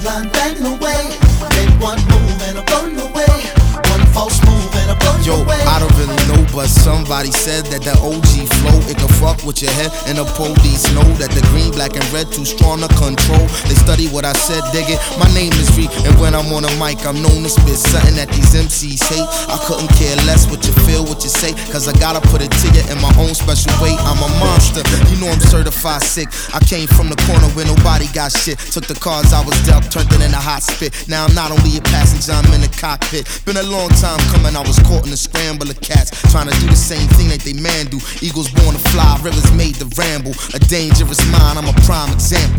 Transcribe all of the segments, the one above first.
drumline banging away. Make one move and I'm blown away. One false move and I'm blown away. I don't really know, but somebody said that the OG flow, it can fuck with your head. And the police know that the green, black, and red too strong to control. They study what I said, dig it. My name is Reed, and when I'm on a mic, I'm known to spit something that these MCs hate. I couldn't care less what you feel, what you say, cause I gotta put it to you in my own special way. I'm a monster, you know I'm certified sick. I came from the corner where nobody got shit. Took the cards I was dealt, turned it into hot spit. Now I'm not only a passenger, I'm in the cockpit. Been a long time coming, I was caught in a scramble of cats, trying to do the same thing that they man do. Eagles born to fly, rivers made to ramble. A dangerous mind, I'm a prime example.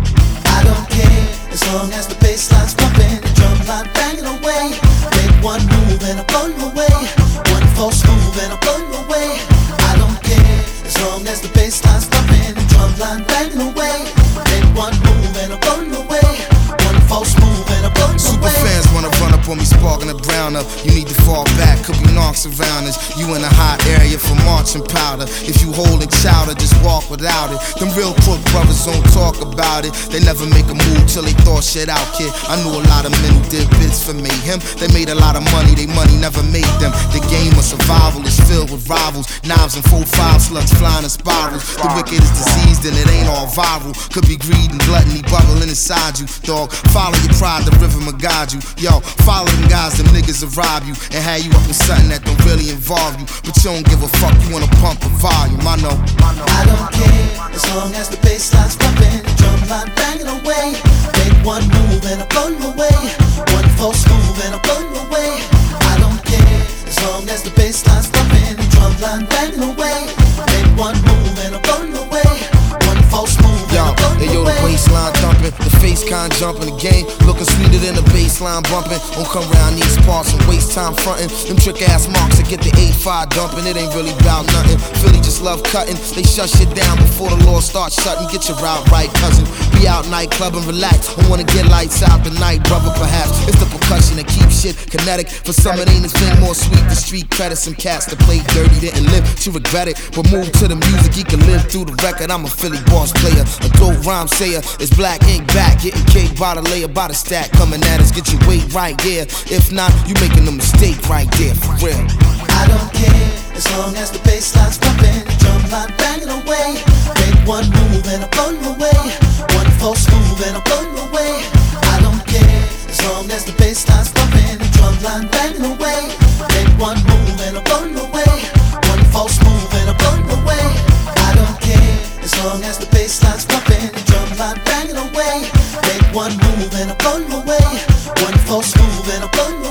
I don't care, as long as the bassline's pumping, the drumline banging away. Make one move and I'm blown away. One false move and I'm blown away. I don't care, as long as the bassline's pumping, the drumline banging away. Make one move and I'm blown away. One false move and I'm blown away. Super fans wanna run up on me, sparking the brown up. You need to fall back, could be knocks around us. You in a hot area for marching powder. If you holding chowder, just walk without it. Them real crook brothers don't talk about it. They never make a move till they thought shit out, kid. I knew a lot of men who did bits for mayhem. They made a lot of money, they money never made them. The game of survival is filled with rivals. Knives and 4-5 slugs flying in spirals. The wicked is diseased and it ain't all viral. Could be greed and gluttony bubbling inside you, dog. Follow your pride, the rhythm will guide you. Yo, follow them guys, them niggas will rob you and have you up in something that don't really involve you. But you don't give a fuck, you wanna pump the volume, I know. I don't care, as long as the bassline's pumping, the drumline banging away. Make one move and I'm blown away. One false move and I'm blown away. I don't care, as long as the bassline's pumping, the drumline banging away. Make one move and I'm blown away. One false move and I'm blown away. Yo, the baseline thumping, the face con jumping, the game looking sweeter than the baseline bumping. Don't come around these parts and waste time fronting. Them trick ass marks that get the 8-5 dumping. It ain't really about nothing. Philly just love cutting. They shut shit down before the law starts shutting. Get your route right, cousin. Be out nightclub and relax. I wanna get lights out tonight, brother. Perhaps it's the percussion that keeps shit kinetic. For some, it ain't a thing more sweet. The street credit, some cats that play dirty didn't live to regret it. But move to the music, he can live through the record. I'm a Philly boss player, a dope rhyme sayer. It's black ink back, getting cake by the layer, by the stack. Coming at us, get your weight right there. If not, you making a mistake right there, for real. I don't care, as long as the bassline's pumping, the drumline banging away. Make one move and I'm blown away. One false move and I'm blown away. I don't care, as long as the bassline's pumping, the drumline banging away. Make one move and I'm blown away. One false move and I'm blown away. I don't care, as long as the bassline's pumping, the drumline banging away. Make one move and I'm blown away. One false move and I'm blown away.